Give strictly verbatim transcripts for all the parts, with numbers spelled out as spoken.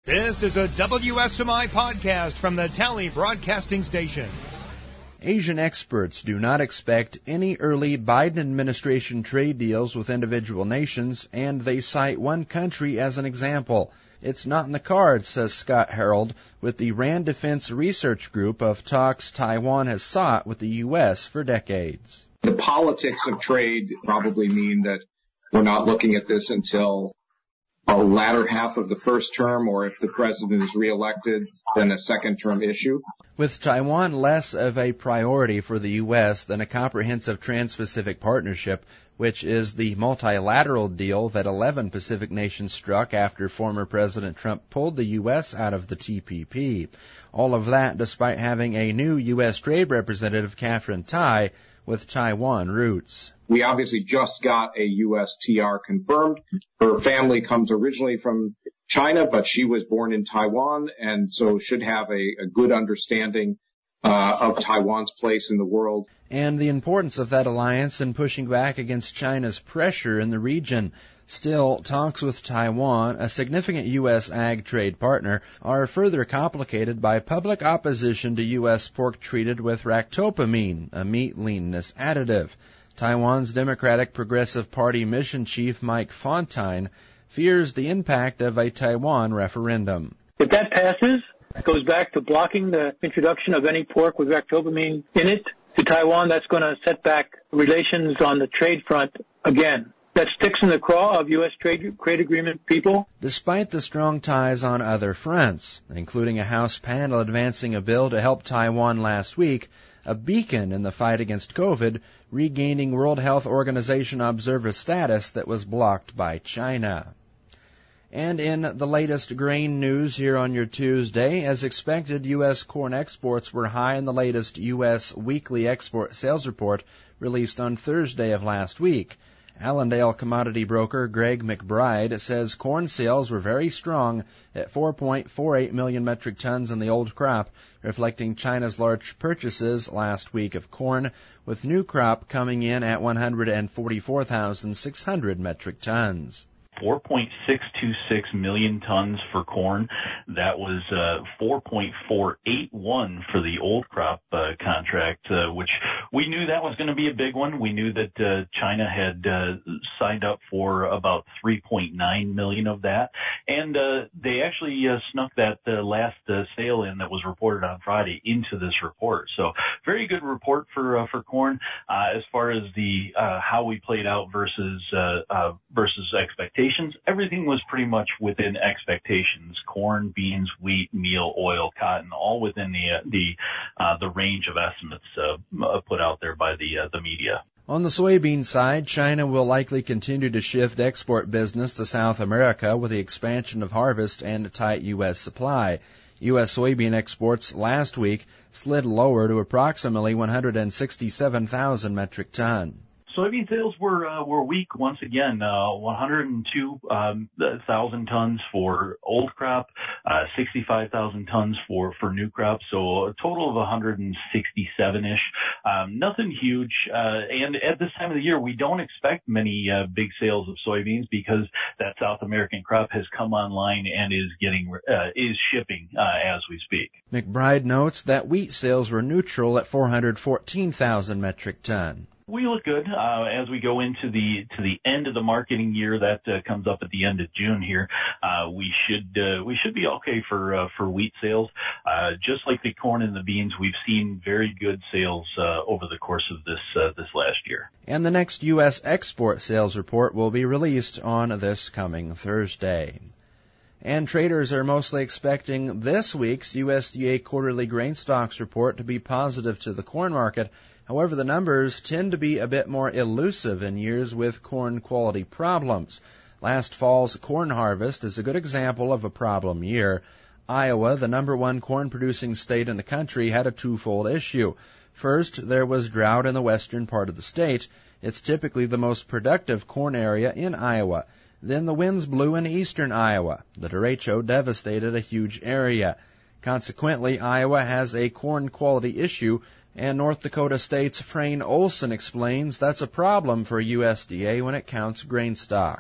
This is a W S M I podcast from the Tally Broadcasting Station. Asian experts do not expect any early Biden administration trade deals with individual nations, and they cite one country as an example. It's not in the cards, says Scott Harold, with the Rand Defense Research Group of talks Taiwan has sought with the U S for decades. The politics of trade probably mean that we're not looking at this until a latter half of the first term, or if the president is reelected, then a second-term issue. With Taiwan less of a priority for the U S than a comprehensive Trans-Pacific Partnership, which is the multilateral deal that eleven Pacific nations struck after former President Trump pulled the U S out of the T P P. All of that despite having a new U S Trade Representative, Katherine Tai, with Taiwan roots. We obviously just got a U S T R confirmed. Her family comes originally from China, but she was born in Taiwan, and so should have a, a good understanding uh, of Taiwan's place in the world. And the importance of that alliance in pushing back against China's pressure in the region. Still, talks with Taiwan, a significant U S ag trade partner, are further complicated by public opposition to U S pork treated with ractopamine, a meat leanness additive. Taiwan's Democratic Progressive Party mission chief Mike Fontaine fears the impact of a Taiwan referendum. If that passes, it goes back to blocking the introduction of any pork with ractopamine in it to Taiwan. That's going to set back relations on the trade front again. That sticks in the craw of U S trade, trade agreement people. Despite the strong ties on other fronts, including a House panel advancing a bill to help Taiwan last week, a beacon in the fight against COVID, regaining World Health Organization observer status that was blocked by China. And in the latest grain news here on your Tuesday, as expected, U S corn exports were high in the latest U S weekly export sales report released on Thursday of last week. Allendale commodity broker Greg McBride says corn sales were very strong at four point four eight million metric tons in the old crop, reflecting China's large purchases last week of corn, with new crop coming in at one hundred forty-four thousand six hundred metric tons. four point six two six million tons for corn. That was uh, four point four eight one for the old crop uh, contract, uh, which we knew that was going to be a big one. We knew that uh, China had uh, signed up for about three point nine million of that, and uh, they actually uh, snuck that uh, last uh, sale in that was reported on Friday into this report. So very good report for uh, for corn. Uh, as far as the uh, how we played out versus uh, uh, versus expectations, everything was pretty much within expectations. Corn, beans, wheat, meal, oil, cotton, all within the uh, the uh, the range of estimates uh, put out there by the uh, the media. On the soybean side, China will likely continue to shift export business to South America with the expansion of harvest and a tight U S supply. U S soybean exports last week slid lower to approximately one hundred sixty-seven thousand metric tons. Soybean sales were uh, were weak once again. Uh, one hundred two thousand tons for old crop, uh, sixty-five thousand tons for for new crop. So a total of one hundred sixty-seven-ish. Um, nothing huge. Uh, and at this time of the year, we don't expect many uh, big sales of soybeans because that South American crop has come online and is getting uh, is shipping uh, as we speak. McBride notes that wheat sales were neutral at four hundred fourteen thousand metric ton. We look good uh, as we go into the to the end of the marketing year. That uh, comes up at the end of June here. Uh, we should uh, we should be okay for uh, for wheat sales. Uh, just like the corn and the beans, we've seen very good sales uh, over the course of this uh, this last year. And the next U S export sales report will be released on this coming Thursday. And traders are mostly expecting this week's U S D A quarterly grain stocks report to be positive to the corn market. However, the numbers tend to be a bit more elusive in years with corn quality problems. Last fall's corn harvest is a good example of a problem year. Iowa, the number one corn-producing state in the country, had a twofold issue. First, there was drought in the western part of the state. It's typically the most productive corn area in Iowa. Then the winds blew in eastern Iowa. The derecho devastated a huge area. Consequently, Iowa has a corn quality issue, and North Dakota State's Frayne Olson explains that's a problem for U S D A when it counts grain stock.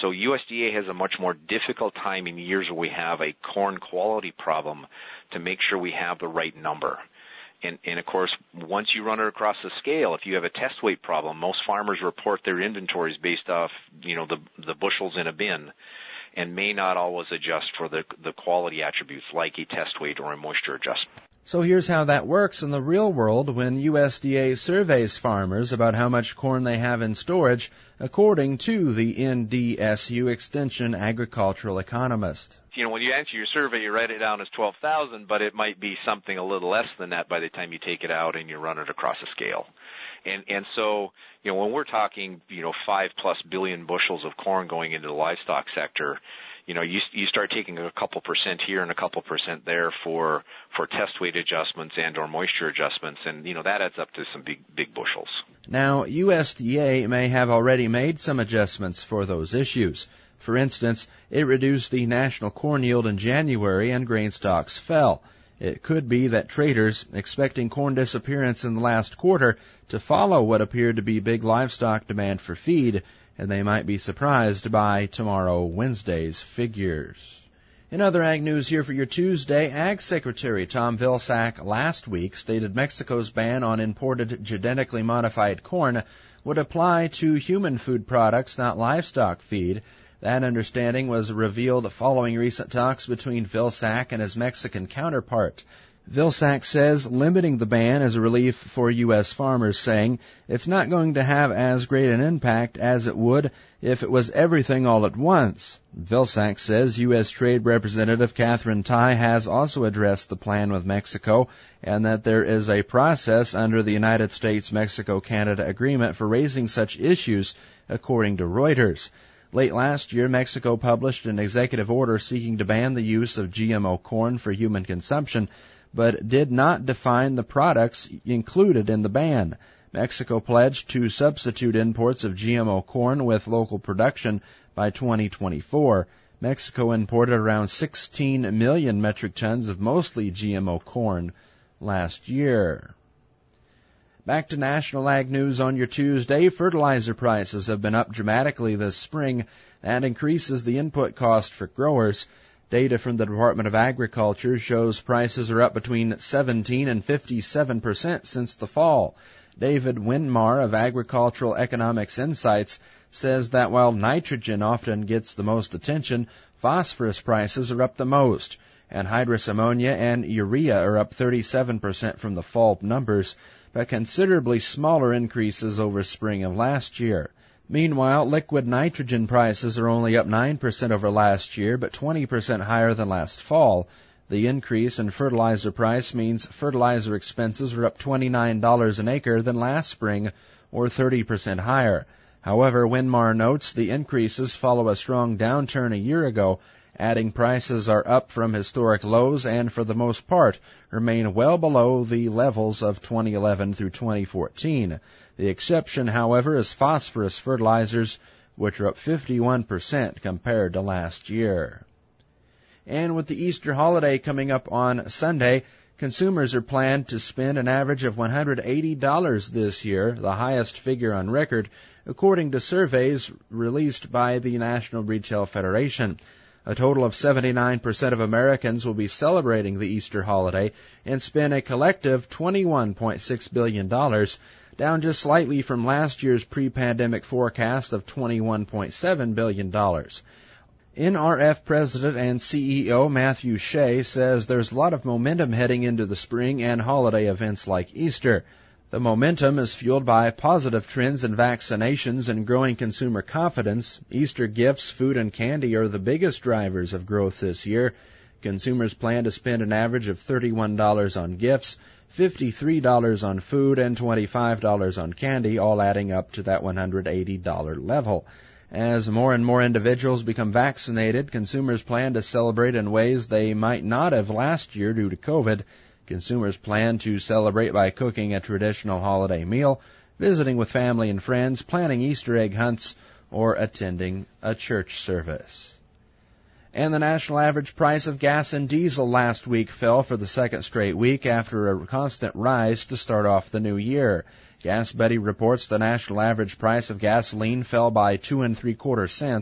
so U S D A has a much more difficult time in years where we have a corn quality problem to make sure we have the right number. And, and of course, once you run it across the scale, if you have a test weight problem, most farmers report their inventories based off, you know, the, the bushels in a bin, and may not always adjust for the, the quality attributes like a test weight or a moisture adjustment. So here's how that works in the real world when U S D A surveys farmers about how much corn they have in storage, according to the N D S U Extension agricultural economist. You know, when you answer your survey, you write it down as twelve thousand, but it might be something a little less than that by the time you take it out and you run it across a scale. And and so, you know, when we're talking, you know, five plus billion bushels of corn going into the livestock sector, you know, you you start taking a couple percent here and a couple percent there for for test weight adjustments and or moisture adjustments, and you know that adds up to some big big bushels. Now, U S D A may have already made some adjustments for those issues. For instance, it reduced the national corn yield in January and grain stocks fell. It could be that traders, expecting corn disappearance in the last quarter to follow what appeared to be big livestock demand for feed, and they might be surprised by tomorrow, Wednesday's figures. In other ag news here for your Tuesday, Ag Secretary Tom Vilsack last week stated Mexico's ban on imported genetically modified corn would apply to human food products, not livestock feed. That understanding was revealed following recent talks between Vilsack and his Mexican counterpart. Vilsack says limiting the ban is a relief for U S farmers, saying it's not going to have as great an impact as it would if it was everything all at once. Vilsack says U S Trade Representative Catherine Tai has also addressed the plan with Mexico, and that there is a process under the United States-Mexico-Canada agreement for raising such issues, according to Reuters. Late last year, Mexico published an executive order seeking to ban the use of G M O corn for human consumption, but did not define the products included in the ban. Mexico pledged to substitute imports of G M O corn with local production by twenty twenty-four. Mexico imported around sixteen million metric tons of mostly G M O corn last year. Back to national ag news on your Tuesday. Fertilizer prices have been up dramatically this spring. That increases the input cost for growers. Data from the Department of Agriculture shows prices are up between seventeen and fifty-seven percent since the fall. David Winmar of Agricultural Economics Insights says that while nitrogen often gets the most attention, phosphorus prices are up the most. Anhydrous ammonia and urea are up thirty-seven percent from the fall numbers, but considerably smaller increases over spring of last year. Meanwhile, liquid nitrogen prices are only up nine percent over last year, but twenty percent higher than last fall. The increase in fertilizer price means fertilizer expenses are up twenty-nine dollars an acre than last spring, or thirty percent higher. However, Winmar notes the increases follow a strong downturn a year ago, adding prices are up from historic lows and, for the most part, remain well below the levels of twenty eleven through twenty fourteen. The exception, however, is phosphorus fertilizers, which are up fifty-one percent compared to last year. And with the Easter holiday coming up on Sunday, consumers are planned to spend an average of one hundred eighty dollars this year, the highest figure on record, according to surveys released by the National Retail Federation. A total of seventy-nine percent of Americans will be celebrating the Easter holiday and spend a collective twenty-one point six billion dollars, down just slightly from last year's pre-pandemic forecast of twenty-one point seven billion dollars. N R F President and C E O Matthew Shea says there's a lot of momentum heading into the spring and holiday events like Easter. The momentum is fueled by positive trends in vaccinations and growing consumer confidence. Easter gifts, food, and candy are the biggest drivers of growth this year. Consumers plan to spend an average of thirty-one dollars on gifts, fifty-three dollars on food, and twenty-five dollars on candy, all adding up to that one hundred eighty dollars level. As more and more individuals become vaccinated, consumers plan to celebrate in ways they might not have last year due to COVID. Consumers plan to celebrate by cooking a traditional holiday meal, visiting with family and friends, planning Easter egg hunts, or attending a church service. And the national average price of gas and diesel last week fell for the second straight week after a constant rise to start off the new year. GasBuddy reports the national average price of gasoline fell by two and three quarter cents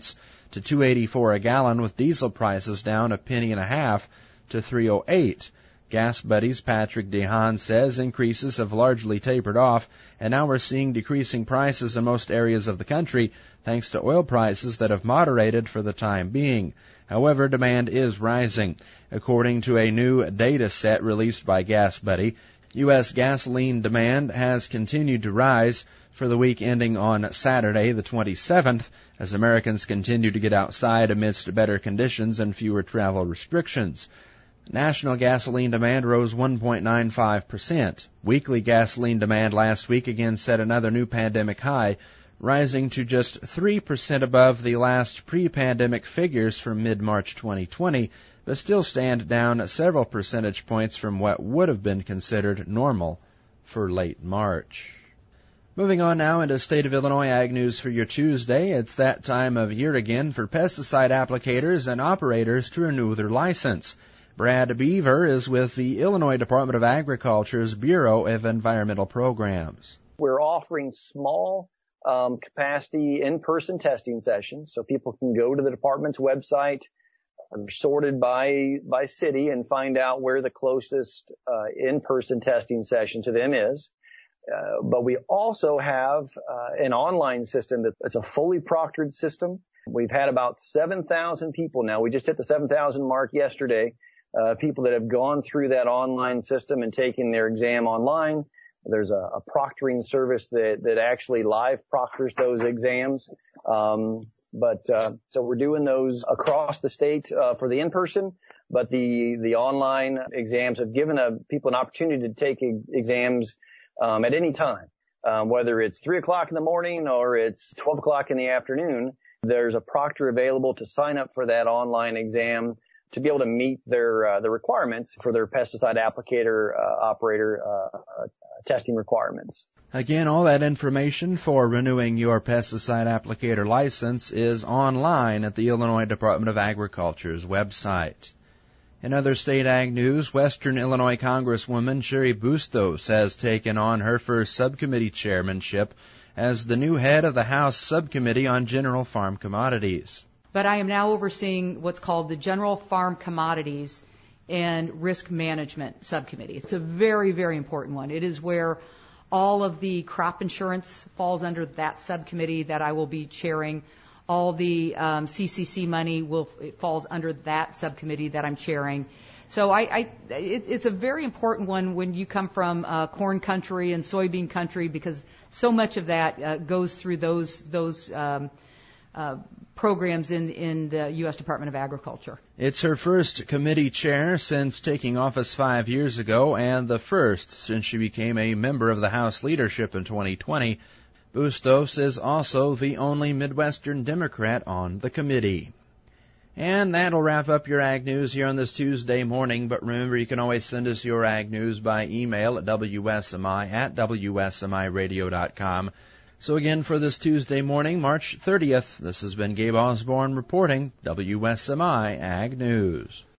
to two eighty-four a gallon, with diesel prices down a penny and a half to three oh eight. Gas Buddy's Patrick DeHaan says increases have largely tapered off, and now we're seeing decreasing prices in most areas of the country, thanks to oil prices that have moderated for the time being. However, demand is rising. According to a new data set released by Gas Buddy, U S gasoline demand has continued to rise for the week ending on Saturday, the twenty-seventh, as Americans continue to get outside amidst better conditions and fewer travel restrictions. National gasoline demand rose one point nine five percent. Weekly gasoline demand last week again set another new pandemic high, rising to just three percent above the last pre-pandemic figures from mid-March twenty twenty, but still stand down several percentage points from what would have been considered normal for late March. Moving on now into State of Illinois Ag News for your Tuesday. It's that time of year again for pesticide applicators and operators to renew their license. Brad Beaver is with the Illinois Department of Agriculture's Bureau of Environmental Programs. We're offering small um, capacity in-person testing sessions, so people can go to the department's website, um, sorted by by city, and find out where the closest uh, in-person testing session to them is. Uh, but we also have uh, an online system that it's a fully proctored system. We've had about seven thousand people now. We just hit the seven thousand mark yesterday. Uh, people that have gone through that online system and taken their exam online. There's a, a proctoring service that, that actually live proctors those exams. Um, but, uh, so we're doing those across the state, uh, for the in-person, but the, the online exams have given a, people an opportunity to take e- exams, um, at any time. Um, whether it's three o'clock in the morning or it's twelve o'clock in the afternoon, there's a proctor available to sign up for that online exam to be able to meet their uh, the requirements for their pesticide applicator uh, operator uh, uh, testing requirements. Again, all that information for renewing your pesticide applicator license is online at the Illinois Department of Agriculture's website. In other state ag news, Western Illinois Congresswoman Cheri Bustos has taken on her first subcommittee chairmanship as the new head of the House Subcommittee on General Farm Commodities. But I am now overseeing what's called the General Farm Commodities and Risk Management Subcommittee. It's a very, very important one. It is where all of the crop insurance falls under that subcommittee that I will be chairing. All the um, C C C money will it falls under that subcommittee that I'm chairing. So I, I it, it's a very important one when you come from uh, corn country and soybean country, because so much of that uh, goes through those those um, uh, programs in in the U S Department of Agriculture. It's her first committee chair since taking office five years ago, and the first since she became a member of the House leadership in twenty twenty. Bustos is also the only Midwestern Democrat on the committee. And that'll wrap up your Ag News here on this Tuesday morning. But remember, you can always send us your Ag News by email at W S M I at W S M I radio dot com. So again, for this Tuesday morning, March thirtieth, this has been Gabe Osborne reporting W S M I Ag News.